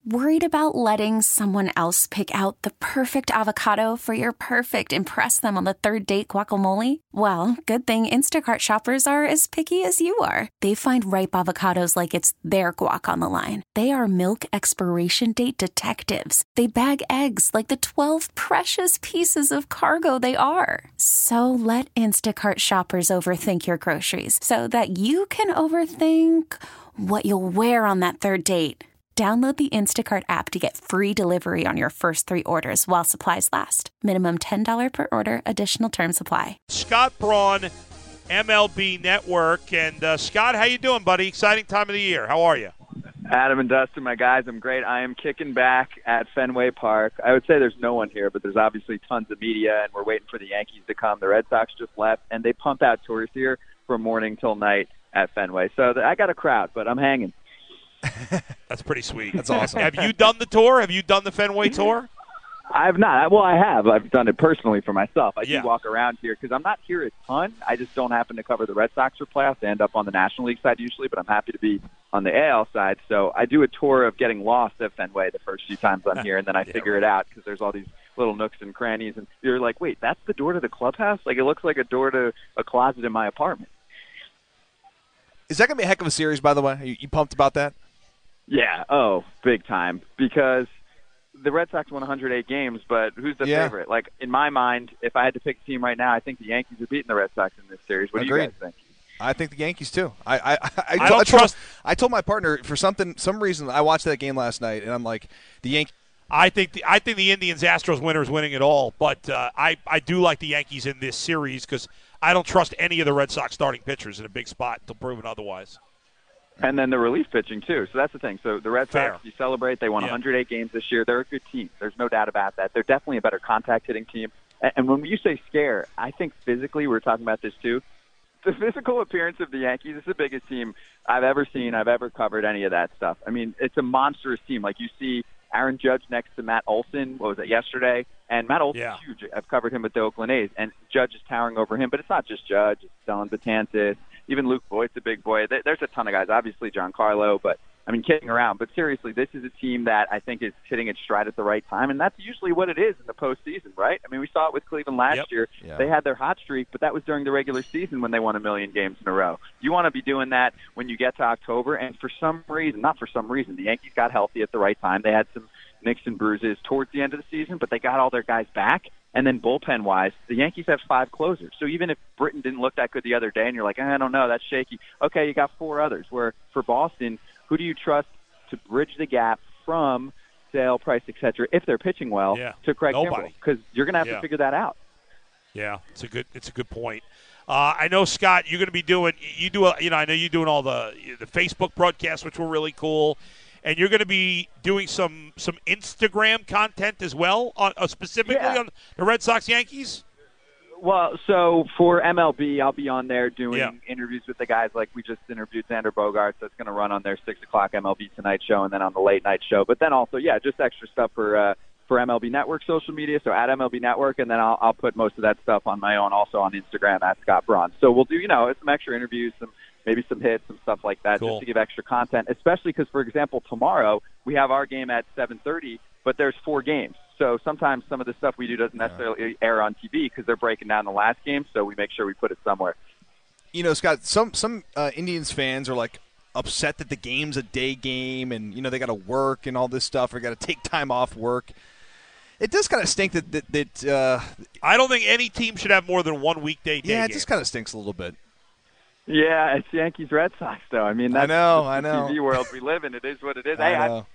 Worried about letting someone else pick out the perfect avocado for your perfect impress them on the third date guacamole? Well, good thing Instacart shoppers are as picky as you are. They find ripe avocados like it's their guac on the line. They are milk expiration date detectives. They bag eggs like the 12 precious pieces of cargo they are. So let Instacart shoppers overthink your groceries so that you can overthink what you'll wear on that third date. Download the Instacart app to get free delivery on your first 3 orders while supplies last. Minimum $10 per order. Additional terms apply. Scott Braun, MLB Network. And, Scott, how you doing, buddy? Exciting time of the year. How are you? Adam and Dustin, my guys, I'm great. I am kicking back at Fenway Park. I would say there's no one here, but there's obviously tons of media, and we're waiting for the Yankees to come. The Red Sox just left, and they pump out tours here from morning till night at Fenway. So I got a crowd, but I'm hanging. That's pretty sweet. That's awesome. Have you done the tour? Have you done the Fenway tour? I have not. Well, I have. I've done it personally for myself. I Yeah. do walk around here because I'm not here a ton. I just don't happen to cover the Red Sox for playoffs. I end up on the National League side usually, but I'm happy to be on the AL side. So I do a tour of getting lost at Fenway the first few times I'm here, and then I figure it out because there's all these little nooks and crannies. And you're like, wait, that's the door to the clubhouse? Like, it looks like a door to a closet in my apartment. Is that going to be a heck of a series, by the way? You pumped about that? Yeah, big time. Because the Red Sox won 108 games, but who's the favorite? Like, in my mind, if I had to pick a team right now, I think the Yankees are beating the Red Sox in this series. What do you guys think? I think the Yankees too. I don't trust. I told my partner for some reason I watched that game last night, and I'm like, the Yankees. I think the Indians Astros winner is winning it all, but I do like the Yankees in this series because I don't trust any of the Red Sox starting pitchers in a big spot until proven otherwise. And then the relief pitching, too. So that's the thing. So the Red Sox, you celebrate. They won 108 games this year. They're a good team. There's no doubt about that. They're definitely a better contact-hitting team. And when you say scare, I think physically, we're talking about this, too. The physical appearance of the Yankees is the biggest team I've ever seen, I've ever covered any of that stuff. I mean, it's a monstrous team. Like, you see Aaron Judge next to Matt Olson, what was it, yesterday? And Matt Olson's huge. I've covered him with the Oakland A's, and Judge is towering over him. But it's not just Judge. It's Dylan Betances. Even Luke Voigt's a big boy. There's a ton of guys. Obviously, Giancarlo, but, I mean, kidding around. But seriously, this is a team that I think is hitting its stride at the right time, and that's usually what it is in the postseason, right? I mean, we saw it with Cleveland last year. Yeah. They had their hot streak, but that was during the regular season when they won 1 million games in a row. You want to be doing that when you get to October, and for some reason, not for some reason, the Yankees got healthy at the right time. They had some nicks and bruises towards the end of the season, but they got all their guys back. And then bullpen-wise, the Yankees have 5 closers. So even if Britton didn't look that good the other day and you're like, I don't know, that's shaky. Okay, you got 4 others. Where for Boston, who do you trust to bridge the gap from Sale, Price, et cetera, if they're pitching well, to Craig Kimbrell? Because you're going to have to figure that out. Yeah, it's a good point. I know, Scott, you're going to be doing I know you're doing all the Facebook broadcasts, which were really cool. And you're going to be doing some Instagram content as well, specifically on the Red Sox Yankees? Well, so for MLB, I'll be on there doing interviews with the guys like we just interviewed Xander Bogaerts. That's going to run on their 6 o'clock MLB Tonight show and then on the late night show. But then also, just extra stuff for MLB Network social media, so at MLB Network, and then I'll put most of that stuff on my own also on Instagram at Scott Braun. So we'll do, some extra interviews, maybe some hits, some stuff like that, just to give extra content, especially because, for example, tomorrow we have our game at 7:30, but there's 4 games. So sometimes some of the stuff we do doesn't necessarily air on TV because they're breaking down the last game, so we make sure we put it somewhere. Scott, some Indians fans are like upset that the game's a day game and, they got to work and all this stuff or got to take time off work. It does kind of stink that I don't think any team should have more than 1 weekday day Yeah, it game. just kind of stinks a little bit. Yeah, it's Yankees-Red Sox, though. I mean, that's the TV world we live in. It is what it is.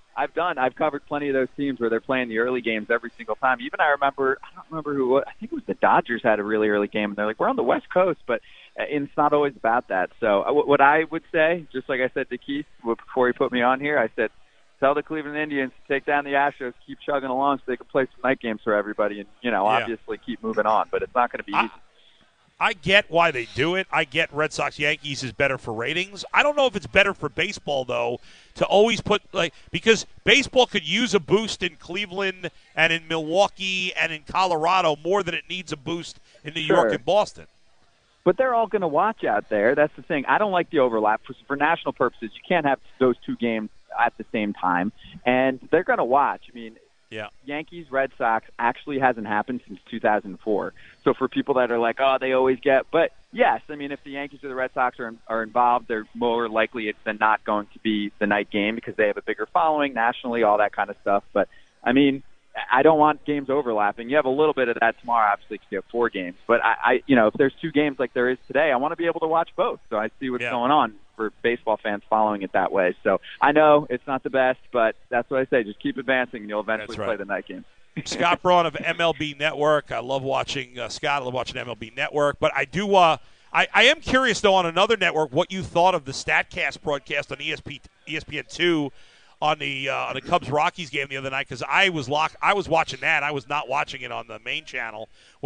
I've covered plenty of those teams where they're playing the early games every single time. Even I don't remember who, I think it was the Dodgers had a really early game, and they're like, we're on the West Coast, but it's not always about that. So what I would say, just like I said to Keith before he put me on here, I said, tell the Cleveland Indians to take down the Astros, keep chugging along so they can play some night games for everybody and, obviously keep moving on. But it's not going to be easy. I get why they do it. I get Red Sox Yankees is better for ratings. I don't know if it's better for baseball, though, to always put because baseball could use a boost in Cleveland and in Milwaukee and in Colorado more than it needs a boost in New York and Boston. But they're all going to watch out there. That's the thing. I don't like the overlap. For national purposes, you can't have those 2 games at the same time, and they're going to watch. I mean, yeah. Yankees, Red Sox actually hasn't happened since 2004. So for people that are like, oh, they always get, but yes, I mean, if the Yankees or the Red Sox are involved, they're more likely than not going to be the night game because they have a bigger following nationally, all that kind of stuff. But I mean, I don't want games overlapping. You have a little bit of that tomorrow, obviously, because you have 4 games. But I if there's 2 games like there is today, I want to be able to watch both. So I see what's going on for baseball fans following it that way. So I know it's not the best, but that's what I say. Just keep advancing, and you'll eventually play the night game. Scott Braun of MLB Network. I love watching Scott. I love watching MLB Network. But I do. I am curious though on another network what you thought of the Statcast broadcast on ESPN2 on the Cubs Rockies game the other night, because I was watching that. I was not watching it on the main channel.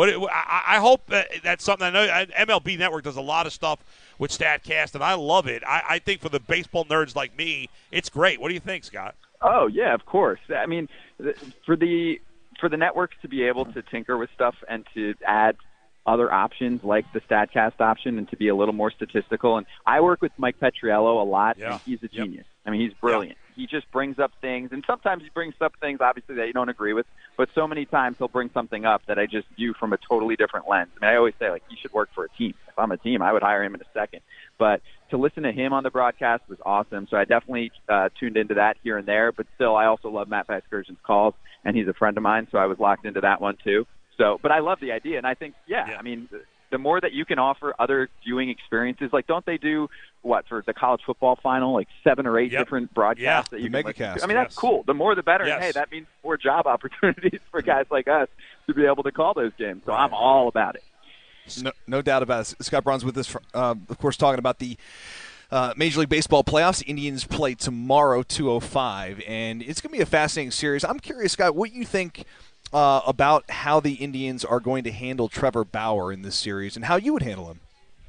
I hope that's something. I know MLB Network does a lot of stuff with Statcast, and I love it. I think for the baseball nerds like me, it's great. What do you think, Scott? Oh yeah, of course. I mean, for the networks to be able to tinker with stuff and to add other options like the Statcast option and to be a little more statistical. And I work with Mike Petriello a lot, and he's a genius. I mean, he's brilliant. He just brings up things, and sometimes he brings up things, obviously, that you don't agree with, but so many times he'll bring something up that I just view from a totally different lens. I mean, I always say, like, he should work for a team. If I'm a team, I would hire him in a second. But to listen to him on the broadcast was awesome, so I definitely tuned into that here and there, but still, I also love Matt Vasgersian's calls, and he's a friend of mine, so I was locked into that one, too. So, but I love the idea, and I think, I mean, the more that you can offer other viewing experiences, like don't they do for the college football final, like 7 or 8 different broadcasts that you can listen to? I mean, that's cool. The more the better. And hey, that means more job opportunities for guys like us to be able to call those games. So I'm all about it. No doubt about it. Scott Braun's with us, of course, talking about the Major League Baseball playoffs. The Indians play tomorrow, 2:05, and it's going to be a fascinating series. I'm curious, Scott, what you think about how the Indians are going to handle Trevor Bauer in this series and how you would handle him.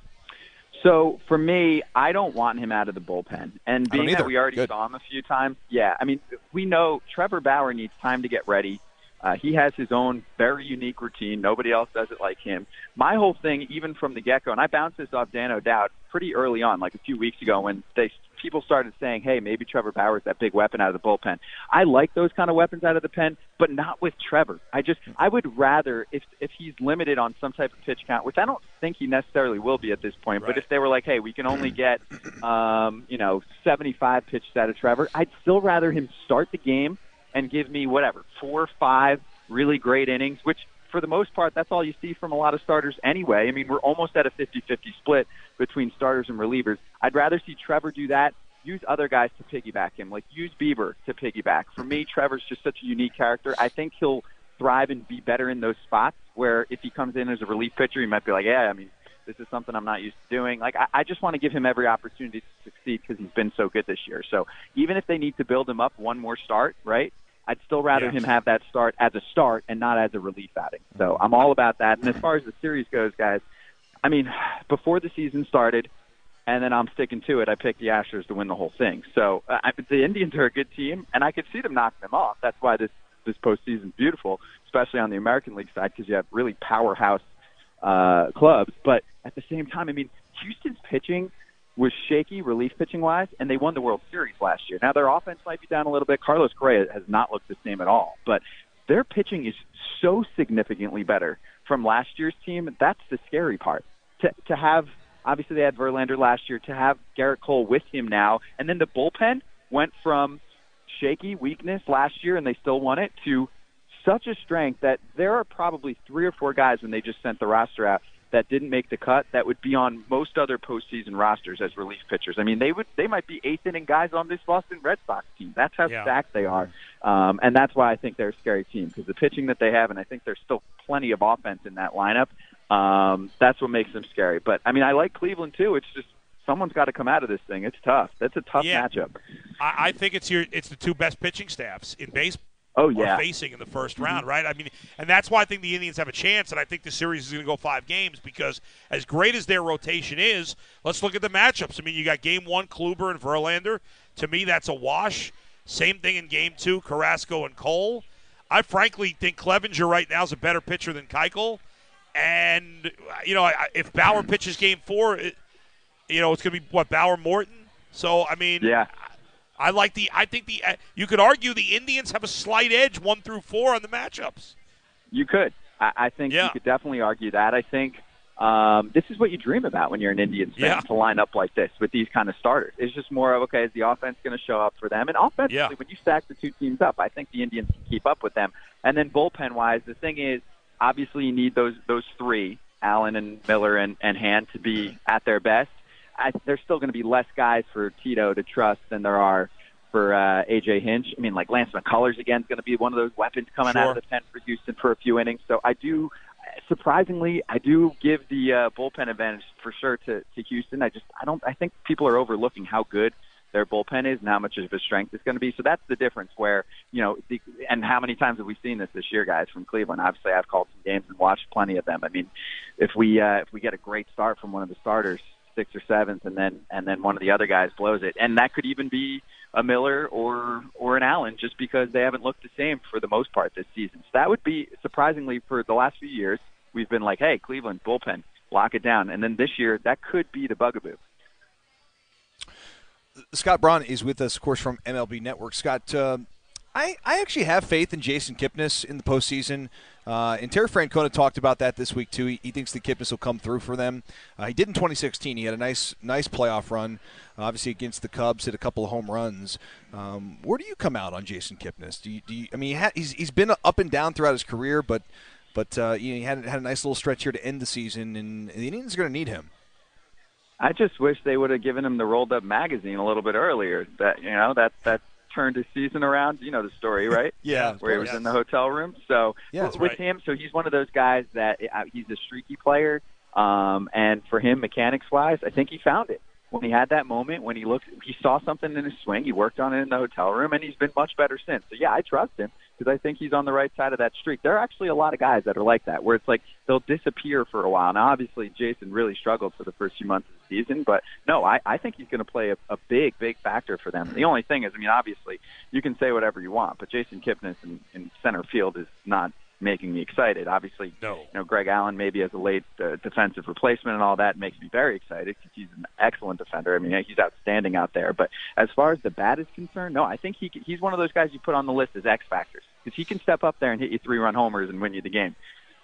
So for me, I don't want him out of the bullpen. And being that we already saw him a few times, I mean, we know Trevor Bauer needs time to get ready. He has his own very unique routine. Nobody else does it like him. My whole thing, even from the get-go, and I bounced this off Dan O'Dowd pretty early on, like a few weeks ago, when people started saying, hey, maybe Trevor Bauer's that big weapon out of the bullpen. I like those kind of weapons out of the pen, but not with Trevor. I would rather, if he's limited on some type of pitch count, which I don't think he necessarily will be at this point, but if they were like, hey, we can only get 75 pitches out of Trevor, I'd still rather him start the game and give me 4 or 5 really great innings, which for the most part, that's all you see from a lot of starters anyway. I mean, we're almost at a 50-50 split between starters and relievers. I'd rather see Trevor do that, use other guys to piggyback him, like use Bieber to piggyback. For me, Trevor's just such a unique character. I think he'll thrive and be better in those spots where if he comes in as a relief pitcher, he might be like, this is something I'm not used to doing. Like, I just want to give him every opportunity to succeed because he's been so good this year. So even if they need to build him up one more start, right, I'd still rather him have that start as a start and not as a relief outing. So I'm all about that. And as far as the series goes, guys, I mean, before the season started, and then I'm sticking to it, I picked the Astros to win the whole thing. So the Indians are a good team, and I could see them knocking them off. That's why this postseason is beautiful, especially on the American League side, because you have really powerhouse clubs. But at the same time, I mean, Houston's pitching was shaky relief pitching-wise, and they won the World Series last year. Now, their offense might be down a little bit. Carlos Correa has not looked the same at all. But their pitching is so significantly better from last year's team. That's the scary part. To have, obviously, they had Verlander last year, to have Garrett Cole with him now, and then the bullpen went from shaky weakness last year, and they still won it, to such a strength that there are probably 3 or 4 guys when they just sent the roster out that didn't make the cut that would be on most other postseason rosters as relief pitchers. I mean, they might be 8th-inning guys on this Boston Red Sox team. That's how stacked they are. And that's why I think they're a scary team, because the pitching that they have, and I think there's still plenty of offense in that lineup, that's what makes them scary. But, I mean, I like Cleveland, too. It's just someone's got to come out of this thing. It's tough. That's a tough matchup. I think it's the 2 best pitching staffs in baseball. Facing in the first round, right? I mean, and that's why I think the Indians have a chance, and I think the series is going to go 5 games, because as great as their rotation is, let's look at the matchups. I mean, you got Game 1, Kluber and Verlander. To me, that's a wash. Same thing in Game 2, Carrasco and Cole. I frankly think Clevenger right now is a better pitcher than Keuchel. And, if Bauer pitches Game 4, it's going to be, Bauer-Morton? So, I mean, You could argue the Indians have a slight edge 1 through 4 on the matchups. You could. I think you could definitely argue that. I think this is what you dream about when you're an Indians fan, to line up like this with these kind of starters. It's just more of, okay, is the offense going to show up for them? And offensively, when you stack the two teams up, I think the Indians can keep up with them. And then bullpen-wise, the thing is, obviously you need those three, Allen and Miller and Hand, to be at their best. There's still going to be less guys for Tito to trust than there are for A.J. Hinch. I mean, like Lance McCullers, again, is going to be one of those weapons coming out of the pen for Houston for a few innings. So surprisingly, I do give the bullpen advantage for sure to Houston. I think people are overlooking how good their bullpen is and how much of a strength it's going to be. So that's the difference where, and how many times have we seen this year, guys, from Cleveland? Obviously, I've called some games and watched plenty of them. I mean, if we get a great start from one of the starters, 6th or 7th, and then one of the other guys blows it, and that could even be a Miller or an Allen, just because they haven't looked the same for the most part this season. So that would be, surprisingly, for the last few years, we've been like, hey, Cleveland, bullpen, lock it down. And then this year, that could be the bugaboo. Scott Braun is with us, of course, from MLB Network. Scott, I actually have faith in Jason Kipnis in the postseason. And Terry Francona talked about that this week, too. He thinks the Kipnis will come through for them. He did in 2016. He had a nice playoff run, obviously against the Cubs, hit a couple of home runs. Where do you come out on Jason Kipnis? Do you, I mean, he's been up and down throughout his career, but he had a nice little stretch here to end the season, and the Indians are going to need him. I just wish they would have given him the rolled-up magazine a little bit earlier. That turned his season around. You know the story, right? Yeah. Where he was in the hotel room. So with him, so he's one of those guys that he's a streaky player. And for him, mechanics-wise, I think he found it. When he had that moment, when he saw something in his swing, he worked on it in the hotel room, and he's been much better since. So, yeah, I trust him because I think he's on the right side of that streak. There are actually a lot of guys that are like that, where it's like they'll disappear for a while. Now, obviously, Jason really struggled for the first few months of the season, but, no, I think he's going to play a big, big factor for them. The only thing is, I mean, obviously, you can say whatever you want, but Jason Kipnis in center field is not making me excited. Obviously, Greg Allen maybe as a late defensive replacement and all that makes me very excited because he's an excellent defender. I mean, he's outstanding out there. But as far as the bat is concerned, no, I think he's one of those guys you put on the list as X factors because he can step up there and hit you 3-run homers and win you the game.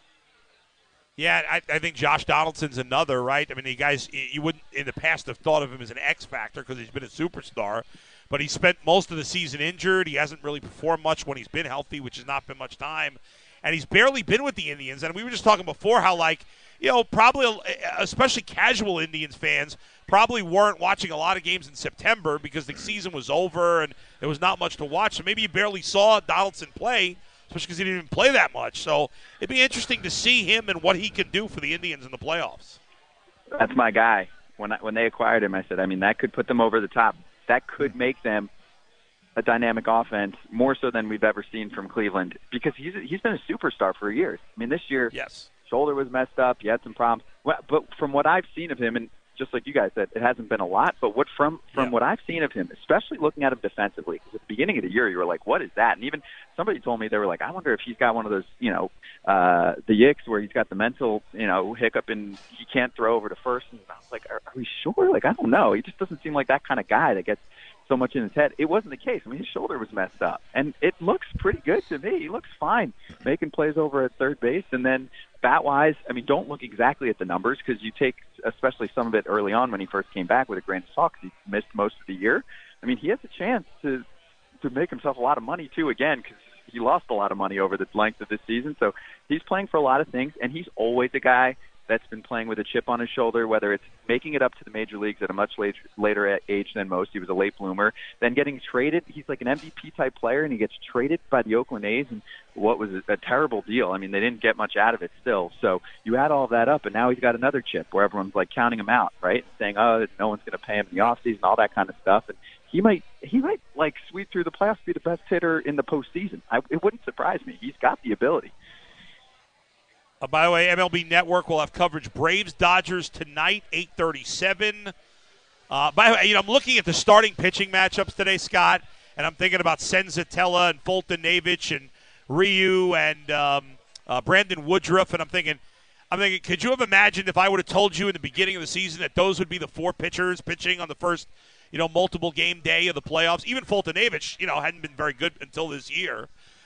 Yeah, I think Josh Donaldson's another, right? I mean, the guys, you wouldn't in the past have thought of him as an X factor because he's been a superstar, but he spent most of the season injured. He hasn't really performed much when he's been healthy, which has not been much time. And he's barely been with the Indians. And we were just talking before how, probably especially casual Indians fans probably weren't watching a lot of games in September because the season was over and there was not much to watch. So maybe you barely saw Donaldson play, especially because he didn't even play that much. So it'd be interesting to see him and what he can do for the Indians in the playoffs. That's my guy. When they acquired him, I said, that could put them over the top. That could make them a dynamic offense, more so than we've ever seen from Cleveland, because he's been a superstar for years. I mean, this year, shoulder was messed up. He had some problems. But from what I've seen of him, and just like you guys said, it hasn't been a lot, but from what I've seen of him, especially looking at him defensively, because at the beginning of the year, you were like, what is that? And even somebody told me, they were like, I wonder if he's got one of those, the yicks where he's got the mental, hiccup and he can't throw over to first. And I was like, are we sure? Like, I don't know. He just doesn't seem like that kind of guy that gets so much in his head. It wasn't the case. I mean, his shoulder was messed up, and it looks pretty good to me. He looks fine, making plays over at third base. And then bat-wise, I mean, don't look exactly at the numbers because you take, especially some of it early on when he first came back with a grain of salt because he missed most of the year. I mean, he has a chance to make himself a lot of money, too, again, because he lost a lot of money over the length of this season. So he's playing for a lot of things, and he's always a guy that's been playing with a chip on his shoulder, whether it's making it up to the major leagues at a much later age than most. He was a late bloomer. Then getting traded. He's like an MVP-type player, and he gets traded by the Oakland A's, and what was a terrible deal. I mean, they didn't get much out of it still. So you add all of that up, and now he's got another chip where everyone's like counting him out, right? Saying, no one's going to pay him in the offseason, all that kind of stuff. And he might like sweep through the playoffs, be the best hitter in the postseason. It wouldn't surprise me. He's got the ability. By the way, MLB Network will have coverage Braves-Dodgers tonight, 8:37. By the way, I'm looking at the starting pitching matchups today, Scott, and I'm thinking about Senzatella and Fulton Navich and Ryu and Brandon Woodruff, and I'm thinking, could you have imagined if I would have told you in the beginning of the season that those would be the four pitchers pitching on the first, multiple game day of the playoffs. Even Foltynewicz, hadn't been very good until this year.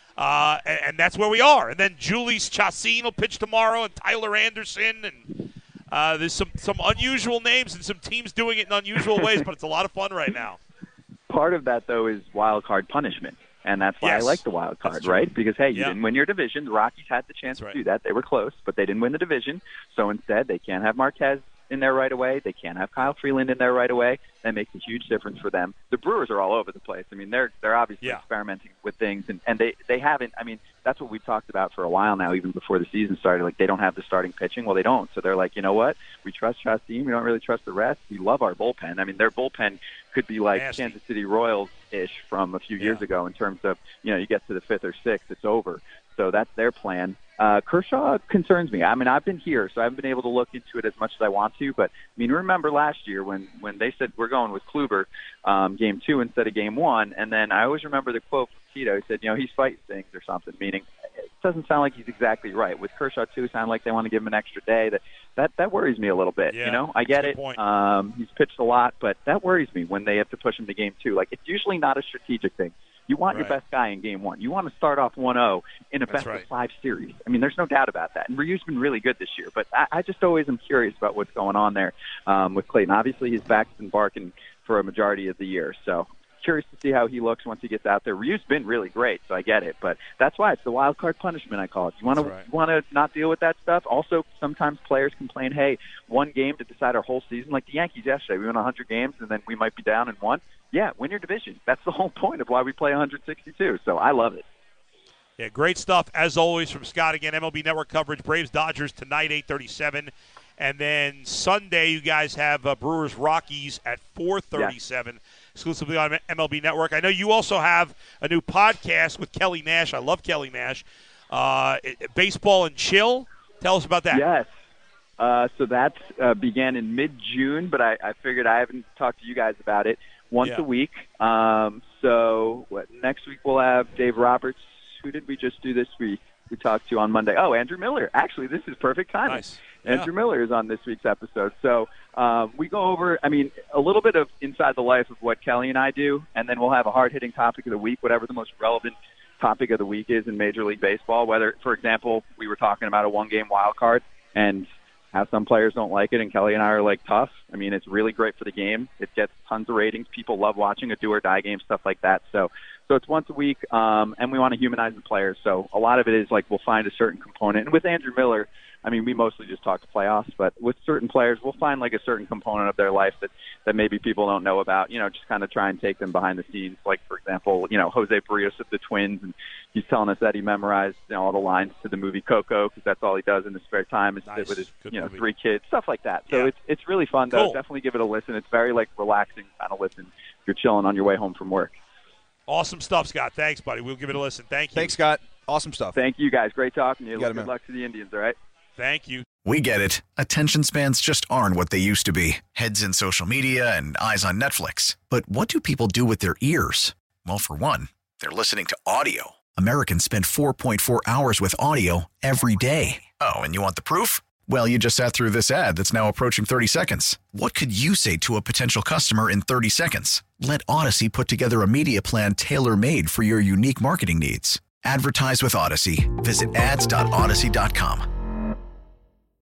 And that's where we are. And then Julius Chassin will pitch tomorrow, and Tyler Anderson, and there's some unusual names and some teams doing it in unusual ways, but it's a lot of fun right now. Part of that, though, is wild card punishment. And that's why I like the wild card, right? Because, hey, you didn't win your division. The Rockies had the chance to do that. They were close, but they didn't win the division. So instead, they can't have Marquez in there right away. They can't have Kyle Freeland in there right away. That makes a huge difference for them. The Brewers are all over the place. I mean, they're obviously experimenting with things, and they haven't. I mean, that's what we've talked about for a while now, even before the season started. Like, they don't have the starting pitching. Well, they don't. So they're like, you know what? We trust Chastain. We don't really trust the rest. We love our bullpen. I mean, their bullpen could be like Kansas City Royals-ish from a few years ago in terms of, you get to the 5th or 6th, it's over. So that's their plan. Kershaw concerns me. I mean, I've been here, so I haven't been able to look into it as much as I want to. But, I mean, remember last year when they said we're going with Kluber game 2 instead of game 1, and then I always remember the quote from Tito. He said, he's fighting things or something, meaning it doesn't sound like he's exactly right. With Kershaw, too, it sounded like they want to give him an extra day. That worries me a little bit, I get it. He's pitched a lot, but that worries me when they have to push him to game 2. Like, it's usually not a strategic thing. You want your best guy in game 1. You want to start off 1-0 in a best-of-5 series. I mean, there's no doubt about that. And Ryu's been really good this year, but I just always am curious about what's going on there with Clayton. Obviously, his back's been barking for a majority of the year, so curious to see how he looks once he gets out there. Ryu's been really great, so I get it, but that's why it's the wild card punishment, I call it. You want to not deal with that stuff. Also, sometimes players complain, hey, one game to decide our whole season. Like the Yankees yesterday, we won 100 games, and then we might be down in one. Yeah, win your division. That's the whole point of why we play 162, so I love it. Yeah, great stuff, as always, from Scott. Again, MLB Network coverage, Braves-Dodgers tonight, 8:37. And then Sunday, you guys have Brewers-Rockies at 4:37, exclusively on MLB Network. I know you also have a new podcast with Kelly Nash. I love Kelly Nash. Baseball and Chill. Tell us about that. Yes. So that began in mid-June, but I figured I haven't talked to you guys about it. Once a week. So next week we'll have Dave Roberts. Who did we just do this week? We talked to on Monday. Oh, Andrew Miller. Actually, this is perfect timing. Nice. Andrew Miller is on this week's episode. So we go over, a little bit of inside the life of what Kelly and I do, and then we'll have a hard-hitting topic of the week, whatever the most relevant topic of the week is in Major League Baseball. Whether, for example, we were talking about a one-game wild card and how some players don't like it, and Kelly and I are like, tough. I mean, it's really great for the game. It gets tons of ratings. People love watching a do-or-die game, stuff like that. So it's once a week, and we want to humanize the players. So a lot of it is like we'll find a certain component. And with Andrew Miller, we mostly just talk to playoffs, but with certain players, we'll find like a certain component of their life that maybe people don't know about, just kind of try and take them behind the scenes. Like, for example, Jose Barrios of the Twins, and he's telling us that he memorized all the lines to the movie Coco because that's all he does in his spare time is sit with his 3 kids, stuff like that. So it's really fun, though. Cool. Definitely give it a listen. It's very relaxing kind of listen if you're chilling on your way home from work. Awesome stuff, Scott. Thanks, buddy. We'll give it a listen. Thank you. Thanks, Scott. Awesome stuff. Thank you, guys. Great talking to you. Good luck to the Indians, all right? Thank you. We get it. Attention spans just aren't what they used to be. Heads in social media and eyes on Netflix. But what do people do with their ears? Well, for one, they're listening to audio. Americans spend 4.4 hours with audio every day. Oh, and you want the proof? Well, you just sat through this ad that's now approaching 30 seconds. What could you say to a potential customer in 30 seconds? Let Odyssey put together a media plan tailor-made for your unique marketing needs. Advertise with Odyssey. Visit ads.odyssey.com.